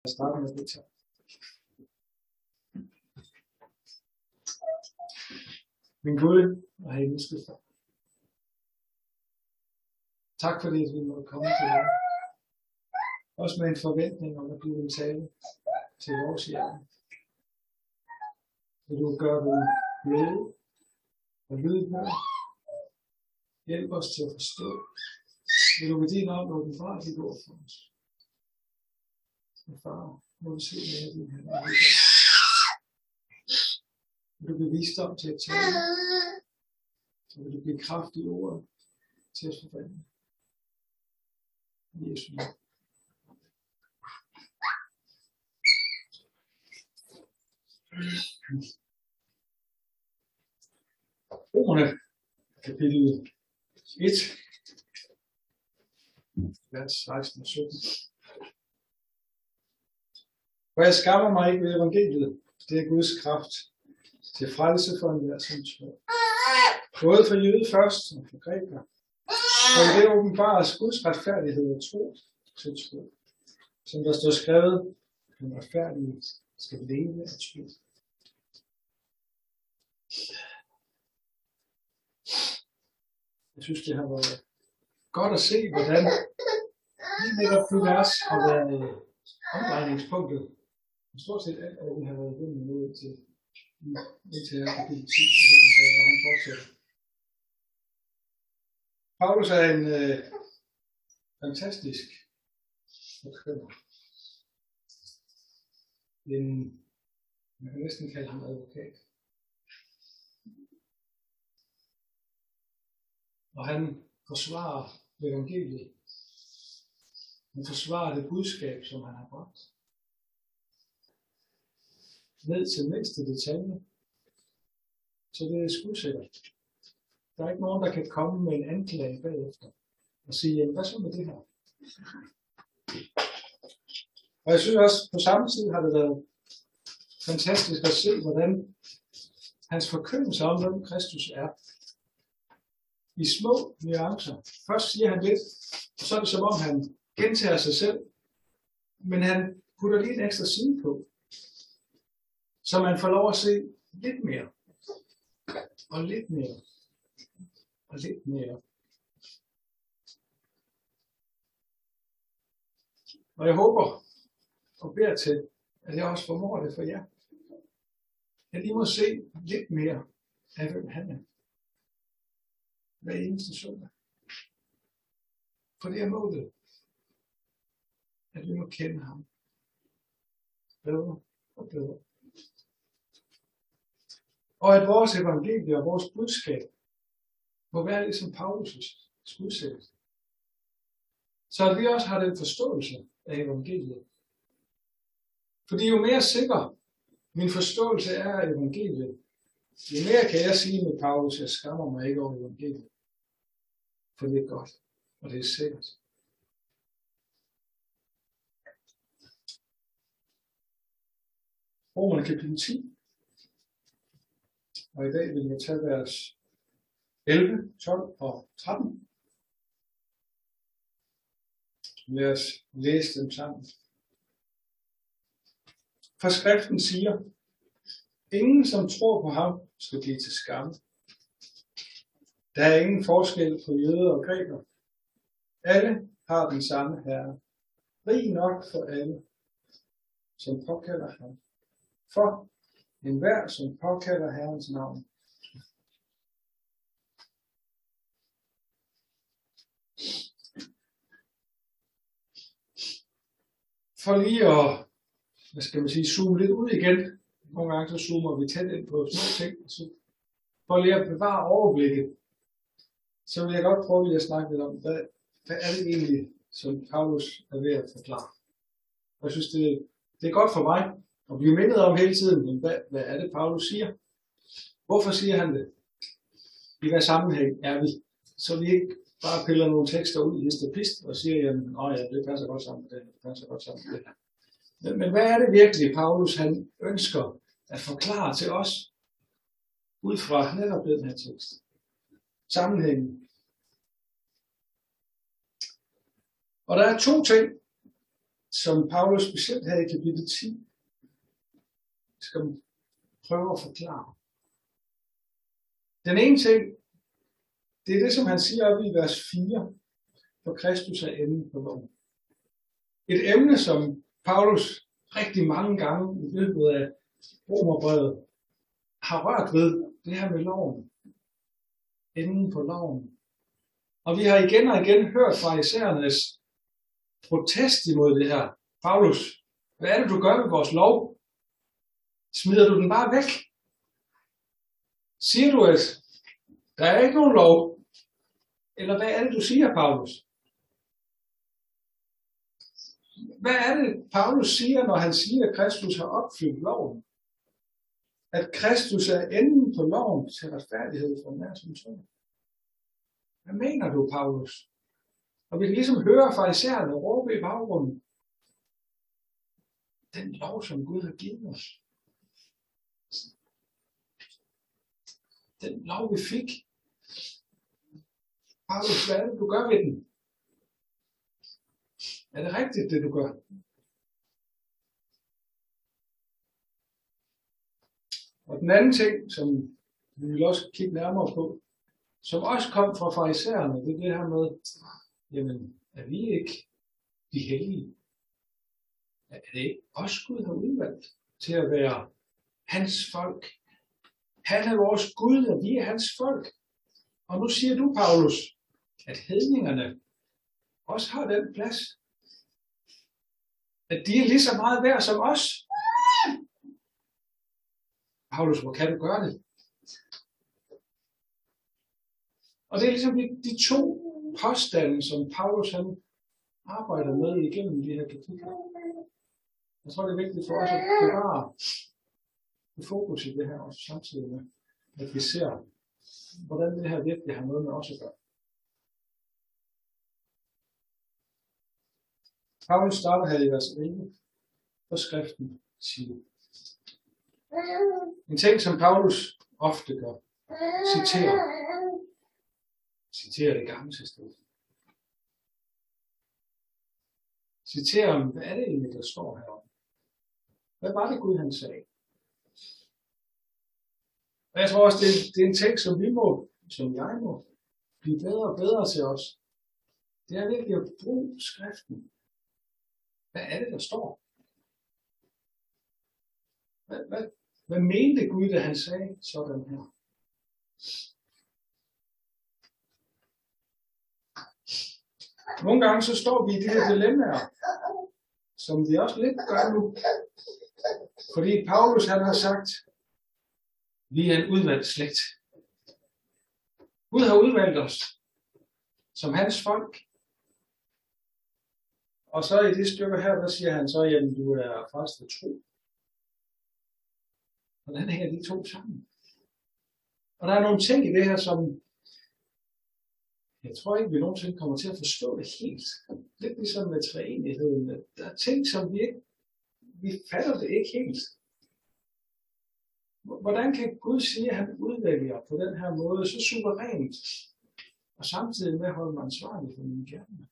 Jeg starter med det her. Min Gud og himmelske Far. Tak fordi vi måtte komme til dig. Også med en forventning om, at du vil tale til vores hjerte. Vil du gøre det bløde og lydhør. Hjælp os til at forstå. Vil du med din ånd åbenbare dit ord for os. Og far, må vi se med din hænder. Vil du blive visdom til at tale. Så vil du blive kraft i ordet til at forvandle. Jesu navn. Romerne, kapitel 1, vers 16 og 17. For jeg skammer mig ikke ved evangeliet. Det er Guds kraft til frelse for enhver som tror. Både for jøde først og for grækere. For i det åbenbares Guds retfærdighed og tro til tro. Som der står skrevet, den retfærdige skal leve af tro. Jeg synes, det har været godt at se, hvordan lige netop det vers har været omdrejningspunktet. Stort set alt, hvad vi har været igennem nu til kapitel 10, hvor han fortsætter. Paulus er en fantastisk forkynder. Man kan næsten kalde ham advokat. Og han forsvarer evangeliet. Han forsvarer det budskab, som han har bragt. Ned til mindste detalje. Så det er skudsikkert. Der er ikke nogen, der kan komme med en anklage bagefter. Og sige, jamen hvad så med det her? Og jeg synes også, på samme tid har det været fantastisk at se, hvordan hans forkyndelse om, hvem Kristus er, i små nuancer. Først siger han lidt, og så er det som om han gentager sig selv, men han putter lige en ekstra side på, så man får lov at se lidt mere, og lidt mere, og lidt mere. Og jeg håber og beder til, at jeg også formår det for jer. At I må se lidt mere af, hvem han er. Hver eneste søndag. For det er målet. At vi må kende ham. Bedre og bedre. Og at vores evangelie og vores budskab må være ligesom Paulus' skudsættelse. Så at vi også har den forståelse af evangeliet. Fordi jo mere sikker min forståelse er af evangeliet, jo mere kan jeg sige med Paulus, jeg skammer mig ikke over evangeliet. For det er godt, og det er sikkert. Romerne kapitel 10. Og i dag vil jeg tage vers 11, 12 og 13. Lad os læse dem sammen. For skriften siger, ingen som tror på ham skal blive til skamme. Der er ingen forskel på jøder og grækere. Alle har den samme herre. Rig nok for alle, som påkalder ham. For enhver, som påkalder Herrens navn. For lige at, zoome lidt ud igen. Nogle gange så zoomer vi tæt ind på små ting. For lige at bevare overblikket, så vil jeg godt prøve lige at snakke lidt om, hvad er det egentlig, som Paulus er ved at forklare. Og jeg synes, det er godt for mig at blive mindet om hele tiden, hvad er det, Paulus siger. Hvorfor siger han det? I hvad sammenhæng er vi? Så vi ikke bare piller nogle tekster ud i hist og pist og siger, jamen, ja, det passer godt sammen med det, det passer godt sammen med det. Men hvad er det virkelig, Paulus han ønsker at forklare til os, ud fra netop den her tekst? Sammenhængen. Og der er to ting, som Paulus specielt her i kapitel 10 skal prøve at forklare. Den ene ting, det er det, som han siger op i vers 4, for Kristus er enden på loven. Et emne, som Paulus rigtig mange gange i løbet af Romerbrevet har rørt ved, det her med loven. Enden på loven. Og vi har igen og igen hørt fra farisæernes protest imod det her. Paulus, hvad er det, du gør med vores lov? Smider du den bare væk? Siger du, at der er ikke nogen lov? Eller hvad er det, du siger, Paulus? Hvad er det, Paulus siger, når han siger, at Kristus har opfyldt loven? At Kristus er enden på loven til retfærdighed for enhver som tror. Hvad mener du, Paulus? Og vi kan ligesom høre farisæerne råbe i baggrunden. Den lov, som Gud har givet os. Den lov, vi fik. Paulus, hvad er det, du gør ved den? Er det rigtigt, det du gør? Og den anden ting, som vi vil også kigge nærmere på, som også kom fra farisæerne, det er det her med, jamen, er vi ikke de hellige? Er det ikke os, Gud har udvalgt til at være hans folk? Han er vores Gud, og vi er hans folk. Og nu siger du, Paulus, at hedningerne også har den plads. At de er lige så meget værd som os. Paulus, hvor kan du gøre det? Og det er ligesom de to påstande, som Paulus han arbejder med igennem de her kapitler. Jeg tror, det er vigtigt for os at bevare fokus i det her også samtidig med, at vi ser, hvordan det her virkelig har noget med os at gøre. Paulus starter her i vers 11, hvor skriften siger. En ting, som Paulus ofte gør, citerer det gamle testamente. Citerer om, hvad er det egentlig, der står herom? Hvad var det Gud, han sagde? Og jeg tror også, det er en ting, som jeg må blive bedre og bedre til os. Det er virkelig at bruge skriften. Hvad er det, der står? Hvad mente Gud, da han sagde sådan her? Nogle gange så står vi i de her dilemmaer, som vi også lidt gør nu. Fordi Paulus han har sagt, vi er en udvalgt slægt. Gud har udvalgt os som hans folk. Og så i det stykke her, der siger han så, jamen du er frelst ved tro. Hvordan hænger de to sammen? Og der er nogle ting i det her, som jeg tror ikke, vi nogensinde kommer til at forstå det helt. Lidt ligesom med treenigheden. Der er ting, som vi fatter det ikke helt. Hvordan kan Gud sige, at han udvælger på den her måde så suverænt, og samtidig med at holde mig ansvarlig for mine gerninger?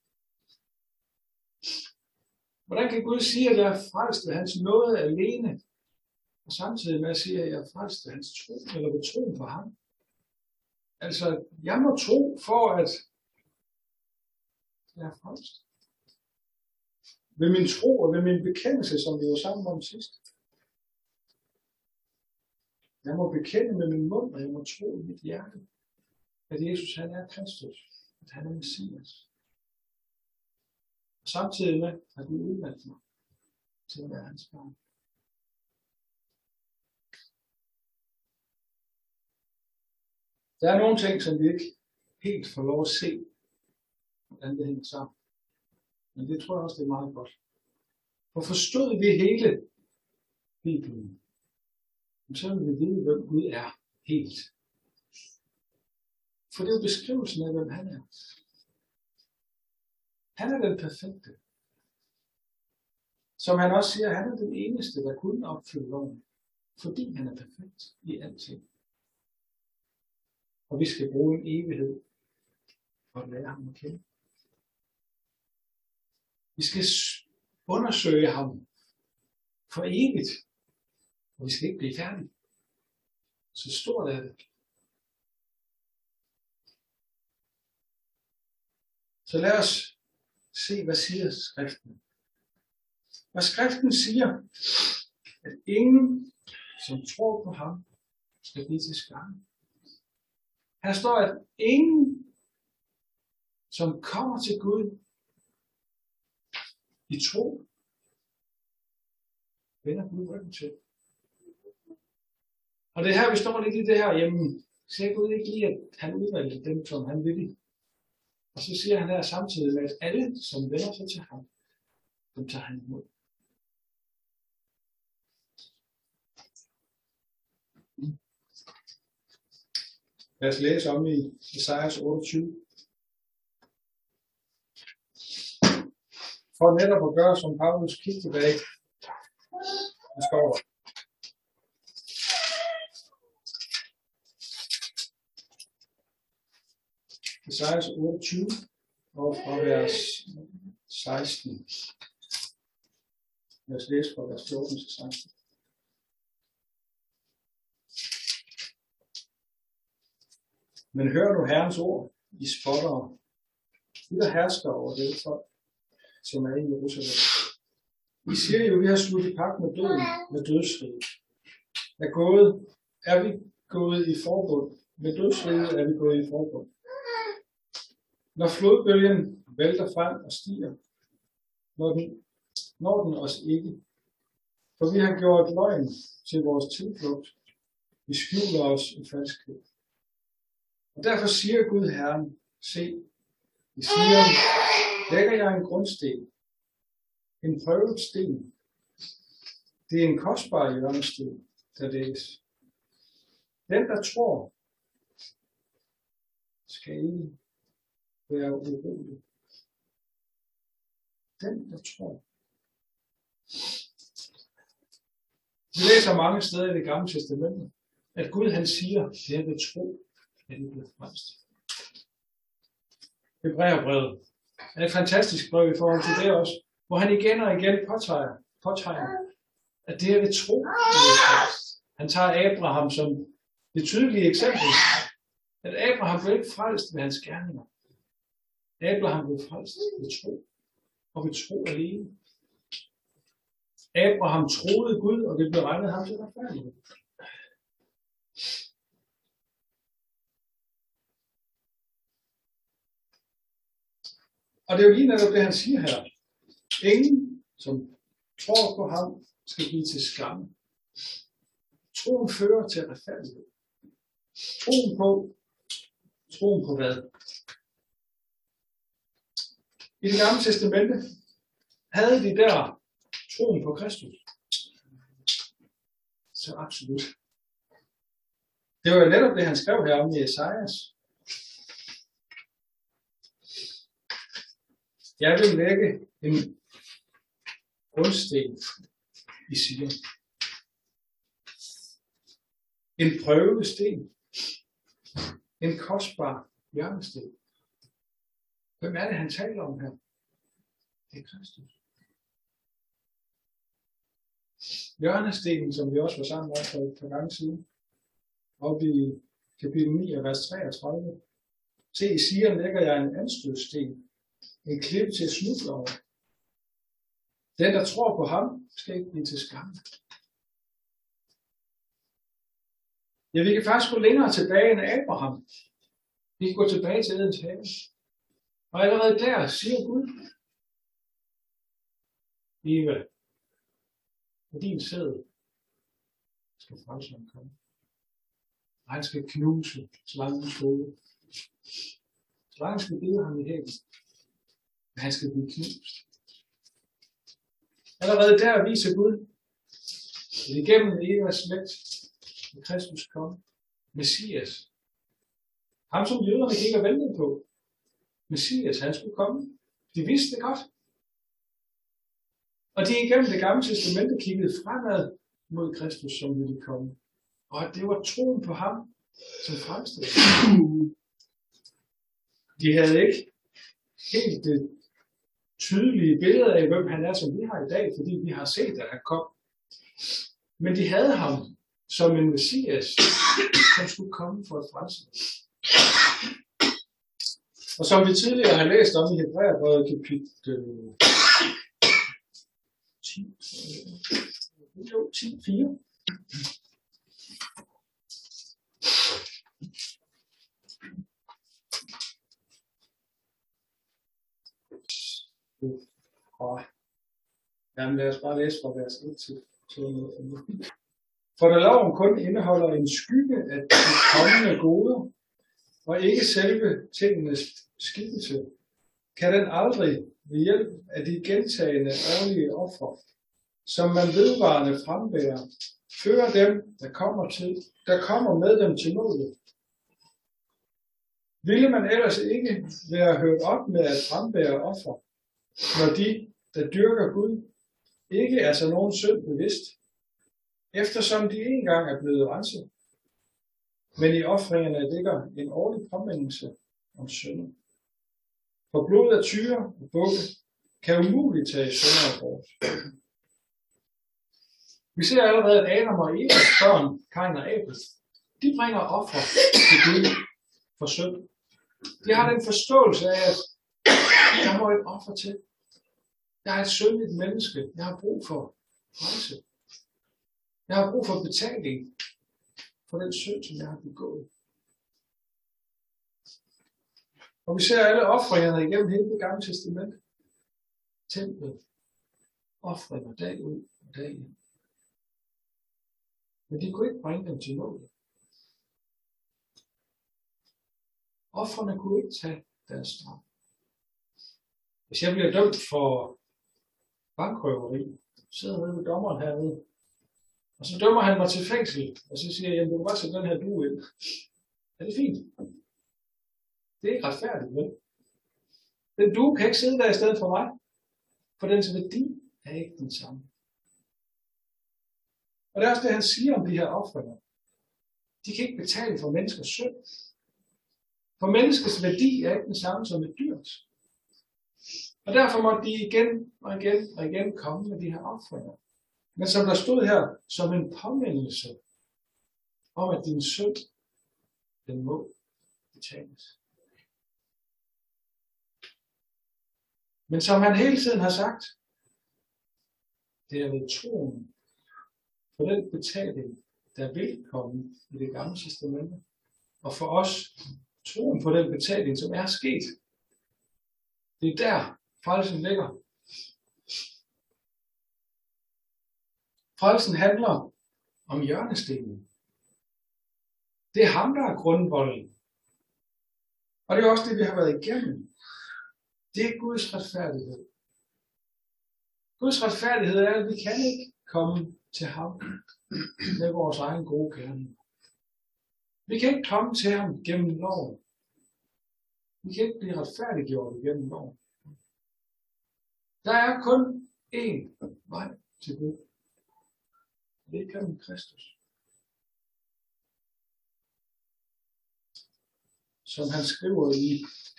Hvordan kan Gud sige, at jeg er frelst ved hans nåde alene, og samtidig med at sige, at jeg er frelst ved hans tro, eller ved troen på ham? Altså, jeg må tro for, at jeg er frelst. Ved min tro og ved min bekendelse, som vi var sammen om sidst. Jeg må bekende med min mund, og jeg må tro i mit hjerte, at Jesus han er Kristus, at han er Messias. Og samtidig med, at Gud udvalgte mig til at være hans barn. Der er nogle ting, som vi ikke helt får lov at se, hvordan det hænger sammen. Men det tror jeg også, det er meget godt. For forstod vi hele Bibelen, så vil vi vide, hvem Gud er helt. For det er jo beskrivelsen af, hvem han er. Han er den perfekte. Som han også siger, han er den eneste, der kunne opfylde loven. Fordi han er perfekt i alting. Og vi skal bruge en evighed for at lære ham at kende. Vi skal undersøge ham for evigt. Og vi skal ikke blive færdige. Så stort er det. Så lad os se, hvad siger skriften. Og skriften siger, at ingen, som tror på ham, skal blive til skamme. Her står, at ingen, som kommer til Gud i tro, vender Gud ryggen til. Og det er her, vi står lidt i det her, jamen, ser Gud ikke lige, at han udvalgte dem, som han ville. Og så siger han her samtidig med, at alle, som vender sig til ham, dem tager han imod. Lad os læse om i Esajas 28. For netop at gøre, som Paulus kig tilbage. Der står der. Esajas 28 og fra vers 16. Lad os læse fra vers 14 til 16. Men hør nu Herrens ord, I spottere, I der hersker over det folk, som er i Jerusalem. I siger jo, at vi har sluttet pagt med døden, med dødsriget. Er vi gået i forbund? Med dødsriget er vi gået i forbund. Når flodbølgen vælter frem og stiger, når den os ikke. For vi har gjort løgn til vores tilflugt. Vi skjuler os i falskhed. Og derfor siger Gud Herren, se, i Sion lægger jeg en grundsten, en prøvet sten. Det er en kostbar hjørnesten, der lægges. Den, der tror, skal ikke være urolig. Den, der tror. Vi læser mange steder i Det Gamle Testamente, at Gud han siger, at jeg vil tro, at I bliver frelst. Hebræerbrevet er et fantastisk brev i forhold til det også, hvor han igen og igen påtegner, at det er ved tro, han tager Abraham som det tydelige eksempel, at Abraham blev ikke frelst ved hans gerninger. Abraham blev frelst ved tro, og ved tro alene. Abraham troede Gud, og det blev regnet ham til retfærdighed. Og det er jo lige netop det, han siger her. Ingen, som tror på ham, skal blive til skamme. Troen fører til retfærdighed. Troen på hvad? I Det Gamle Testamente havde de der troen på Kristus. Så absolut. Det var jo netop det, han skrev her om i Esajas. Jeg vil lægge en grundsten i Sion. En prøvesten. En kostbar hjørnesten. Hvem er det, han taler om her? Det er Kristus. Hjørnestenen, som vi også var sammen om for et par gange siden, oppe i kapitel 9 og vers 33. Se, i Sion lægger jeg en anstødsten, en klippe til at snuble over. Den, der tror på ham, skal ikke blive til skam. Ja, vi kan faktisk gå længere tilbage end Abraham. Vi kan gå tilbage til Edens have. Og allerede der siger Gud, Eva, og din sæd skal frelseren komme. Og han skal knuse slangens hoved. Slangen skal bide ham i hælen. Men han skal blive knust. Allerede der viser Gud, at igennem Evas slægt vil Kristus komme. Messias. Ham som jøderne gik og ventede på. Messias, han skulle komme. De vidste det godt. Og de igennem Det Gamle Testamente kiggede fremad mod Kristus, som ville komme. Og det var troen på ham, som frelste dem. De havde ikke helt det tydelige billeder af, hvem han er, som vi har i dag, fordi vi har set, at han kom. Men de havde ham som en messias, som skulle komme for at frelse. Og som vi tidligere har læst om i Hebræerbrevet kapitel 10:4. Jamen lad os bare læse fra vers 1 til 2. For da loven kun indeholder en skygge af de kommende goder, og ikke selve tingenes skikkelse, kan den aldrig ved hjælp af de gentagende årlige ofre, som man vedvarende frembærer, føre dem, der kommer med dem til målet. Ville man ellers ikke være hørt op med at frembære ofre, når de, der dyrker Gud, ikke er så nogen synd bevidst, eftersom de engang er blevet renset? Men i ofringerne ligger en årlig påmindelse om synder. For blod af tyre og bukke kan umuligt tage synder bort. Vi ser allerede, at Adam og Evas børn, Kain og Abel, de bringer offer til Gud for synd. De har den forståelse af, at der må et offer til. Jeg er et syndigt menneske. Jeg har brug for frelse. Jeg har brug for betaling for den synd, som jeg har begået. Og vi ser alle ofringerne igennem hele det gamle testament. Templet. Ofringer dag ud og dag ind. Men de kunne ikke bringe dem til målet. Ofrene kunne ikke tage deres straf. Hvis jeg bliver dømt for bankrøveri, så sidder jeg ved dommeren herude, og så dømmer han mig til fængsel, og så siger jeg, jamen du kan bare sætte den her due ind. Er det fint? Det er ikke retfærdigt, vel? Den due kan ikke sidde der i stedet for mig, for dens værdi er ikke den samme. Og det er også det, han siger om de her ofringer. De kan ikke betale for menneskers synd. For menneskets værdi er ikke den samme som et dyrs. Og derfor må de igen og igen og igen komme med de her ofringer. Men som der stod her, som en påmindelse om, at din synd, den må betales. Men som han hele tiden har sagt, det er ved troen på den betaling, der vil komme i det gamle testamente. Og for os, troen på den betaling, som er sket. Det er der, frelsen ligger. Frelsen handler om hjørnestenen. Det er ham, der er grundvolden. Og det er også det, vi har været igennem. Det er Guds retfærdighed. Guds retfærdighed er, at vi kan ikke komme til ham med vores egen gode gerning. Vi kan ikke komme til ham gennem loven. Vi kan ikke blive retfærdiggjort gennem loven. Der er kun én vej til Gud. Det er gennem Kristus. Som han skriver i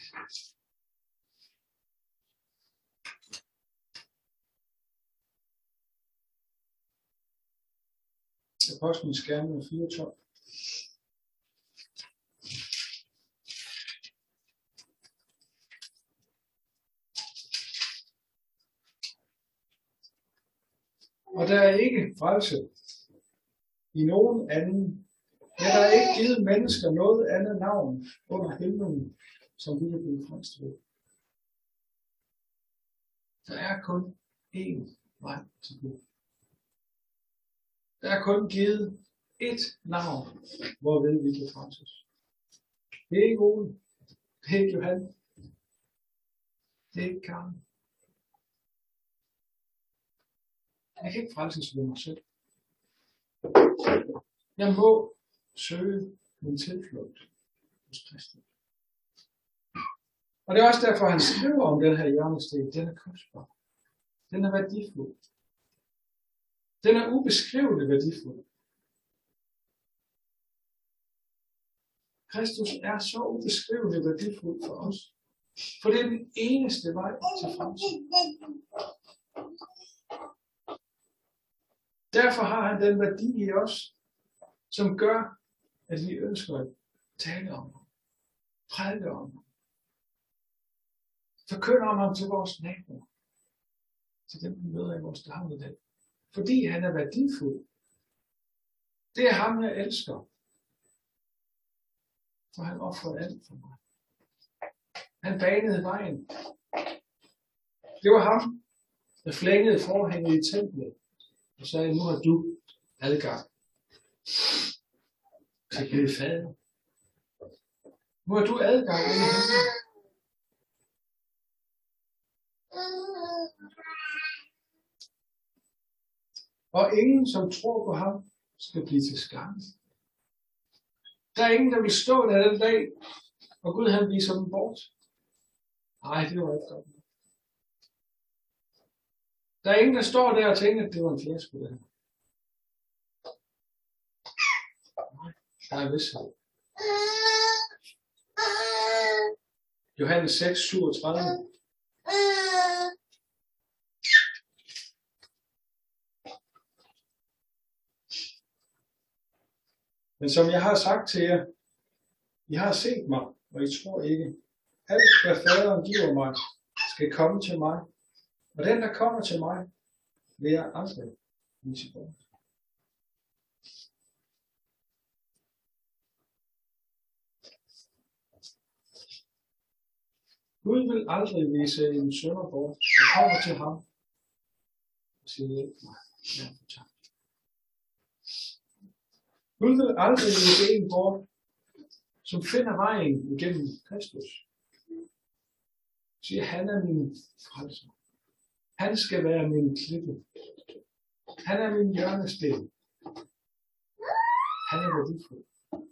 Apostlenes Gerninger 4:12. Og der er ikke frelse i nogen anden. Ja, der er ikke givet mennesker noget andet navn under himlen, som vi kan blive frelst ved. Der er kun én vej til Gud. Der er kun givet ét navn, hvorved vi kan frelses. Det er ikke Ole. Det er ikke Johan. Det er ikke Karen. Jeg kan ikke frelses ved mig selv. Jeg må søge min tilflugt hos Kristus. Og det er også derfor, han skriver om den her hjørnesten. Den er kostbar. Den er værdifuld. Den er ubeskrivelig værdifuld. Kristus er så ubeskrivelig værdifuld for os. For det er den eneste vej til fremtiden. Derfor har han den værdi i os, som gør, at vi ønsker at tale om ham, prædike om ham, forkynde om ham til vores naboer, til dem, vi møder i vores dagligdag. Fordi han er værdifuld. Det er ham, jeg elsker. For han offrede alt for mig. Han banede vejen. Det var ham, der flængede forhænget i templet og sagde, nu har du adgang til Gud Fader. Nu har du adgang ind i himlen. Og ingen, som tror på ham, skal blive til skamme. Der er ingen, der vil stå der den dag, og Gud han viser dem bort. Nej, det var ikke godt. Der er ingen, der står der og tænker, at det var en fiasko. Nej, der er vished. Johannes 6, 37. Men som jeg har sagt til jer, I har set mig, og I tror ikke. Alt, hvad faderen giver mig, skal komme til mig. Og den, der kommer til mig, vil jeg aldrig vise bort. Gud vil aldrig vise en sønder bort, der kommer til ham og siger, hjælp mig. Gud vil aldrig vise en bort, som finder vejen igennem Kristus. Siger, han er min frelser. Han skal være min klippe. Han er min hjørnesten. Han er værdifuld.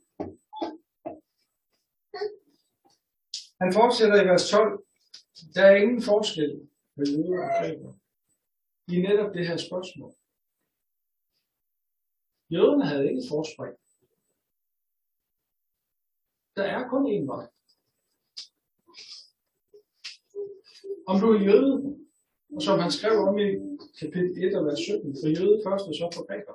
Han fortsætter i vers 12. Der er ingen forskel med jøder og grækere i netop det her spørgsmål. Jøderne havde ikke forspring. Der er kun én vej. Om du er jøde, og som han skrev om i kapitel 1 og vers 17, for jøde først og så for græker.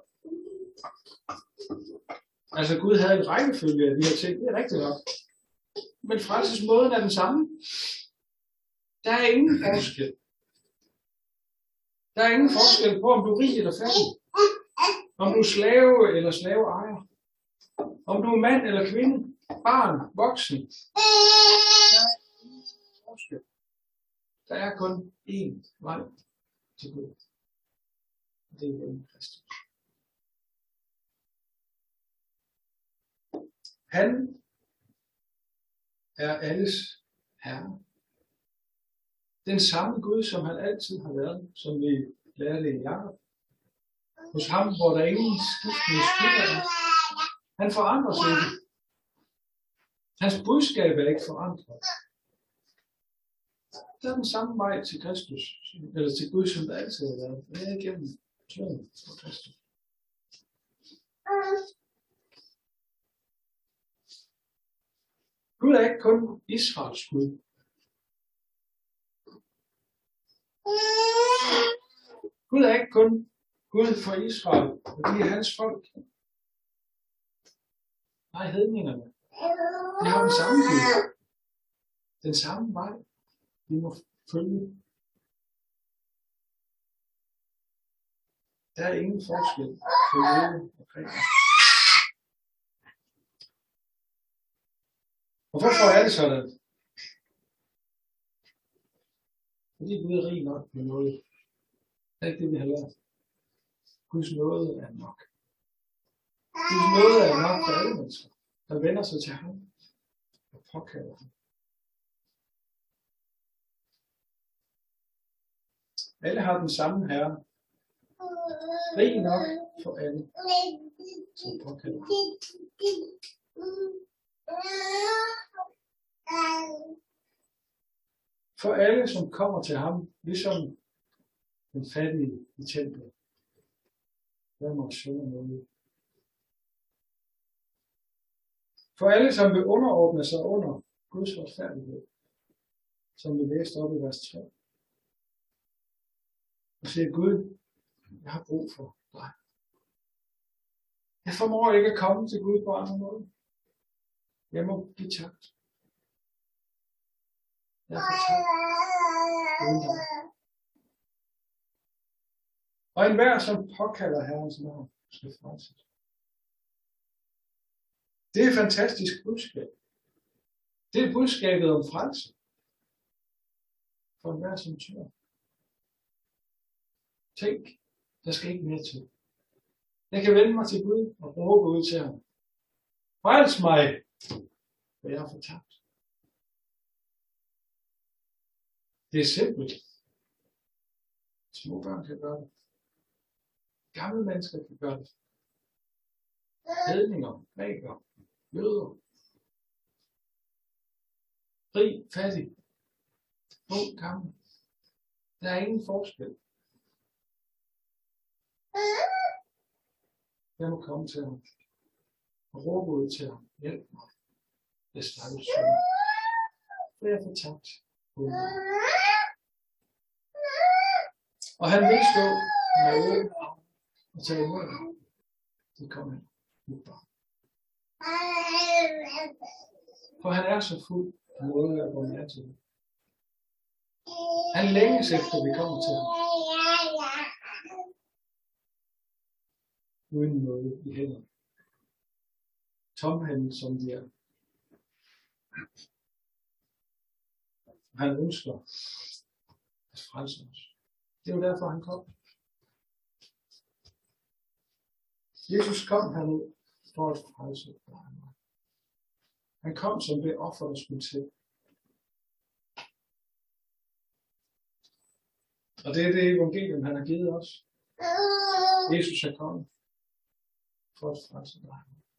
Altså Gud havde en rækkefølge af de her ting, det er rigtigt nok. Men frelsesmåden er den samme. Der er ingen forskel. Der er ingen forskel på, om du er rig eller fattig. Om du er slave eller slaveejer. Om du er mand eller kvinde. Barn, voksen. Der er ingen forskel. Der er kun én vej til Gud. Det er gennem Kristus. Han er alles herre. Den samme Gud, som han altid har været, som vi lærte i Jakob. Hos ham, hvor der ingen skiftende skylder er. Han forandrer sig ikke. Hans budskab er ikke forandret. Det er den samme vej til Kristus, eller til Gud, som der altid har været. Det er igennem troen på Kristus. Gud er ikke kun Israels Gud. Gud er ikke kun Gud for Israel, og de er hans folk. Nej, hedningerne. De har den samme Gud. Den samme vej. Vi må følge. Der er ingen forskel på jøder og grækere. Og hvorfor er det sådan? Fordi Gud er rig nok med noget. Det er ikke det, vi har lært. Guds nåde er nok. Guds nåde er nok for alle mennesker, der vender sig til ham og påkalder ham. Alle har den samme herre. Rig nok for alle, som påkalder ham. For alle, som kommer til ham, ligesom den fattige i templet. Der må søge noget. For alle, som vil underordne sig under Guds retfærdighed. som vi læste op i vers 3. Og siger, Gud, jeg har brug for dig. Jeg formår ikke at komme til Gud på andre måde. Jeg må blive tabt. Jeg er fortabt uden dig. Og enhver, som påkalder Herrens navn, skal frelses. Det er et fantastisk budskab. Det er budskabet om frelse. For enhver, som tør. Tænk, der skal ikke mere til. Jeg kan vende mig til Gud og råbe ud til ham. Frels mig, for jeg er fortabt. Det er simpelt. Små børn kan gøre det. Gamle mennesker kan gøre det. Hedninger, grækere, jøder. Rig, fattig, ung, gammel. Der er ingen forskel. Jeg må komme til ham og råbe ud til ham. Hjælp mig. Jeg stakkels søn. For jeg er fortabt. Og han vil stå med åben arm og tage imod ham. Det kom han. For han er så fuld af noget at gå med til. Han længes efter, vi kommer til ham. Uden noget i hænderne. Tomhændet som de er. Han ønsker at frelse os. Det er jo derfor, han kom. Jesus kom herned for at frelse dig. Han kom som det offer, der skulle til. Og det er det evangelium, han har givet os. Jesus er kommet for at frelse dig.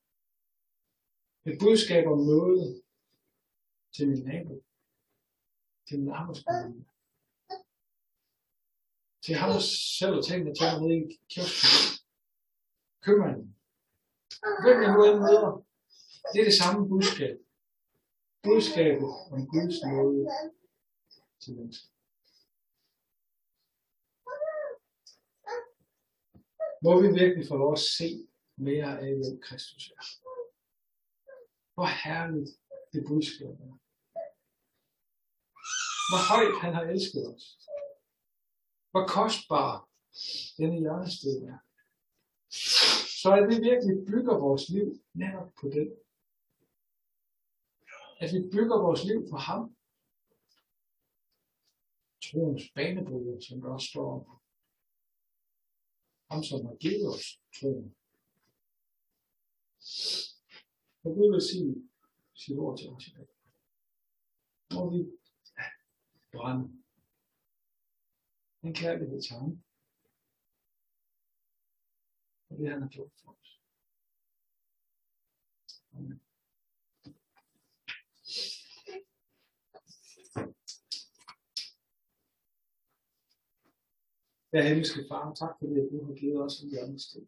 Et budskab om noget til min nabo, til min arbejdskollega, til ham, der selv og tænker til nede i kiosken, købmanden. Hvem jeg nu end møder, det er det samme budskab. Budskabet om Guds nåde til mennesker. Må vi virkelig få lov at se mere af, hvem Kristus er. Hvor herligt det budskab er. Hvor højt han har elsket os. Hvor kostbar denne hjørnesten er. Så at vi virkelig bygger vores liv netop på den. At vi bygger vores liv på ham. Troens banebryder, som der også står om. Ham, som har givet os troen. Og Gud vil sige sit ord til os i dag. Må vi brænde en kærlighed til ham. Og det han har gjort for os. Amen. Ja, himmelske far, tak for det, at du har givet os en hjørnested.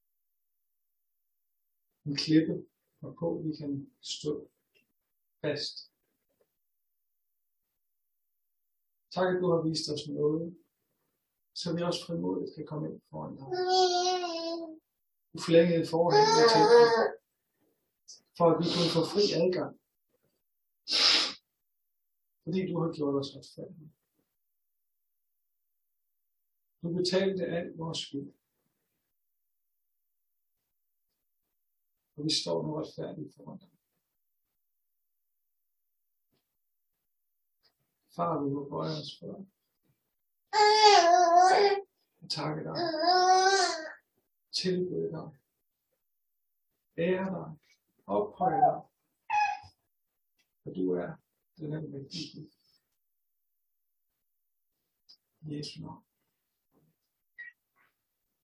En klippe, hvorpå vi kan stå fast. Tak, at du har vist os noget, så vi også frimodigt kan komme ind foran dig. Du forlængede forhæng og tænkte, for at vi kunne få fri adgang. Fordi du har gjort os retfærdige. Du betalte alt vores skyld. Og vi står nu retfærdige foran dig. Far, vi må bøje os for dig. Og takke dig. Tilbede dig. Ære dig. Ophøje dig. For du er den almægtige Gud. I Jesu navn.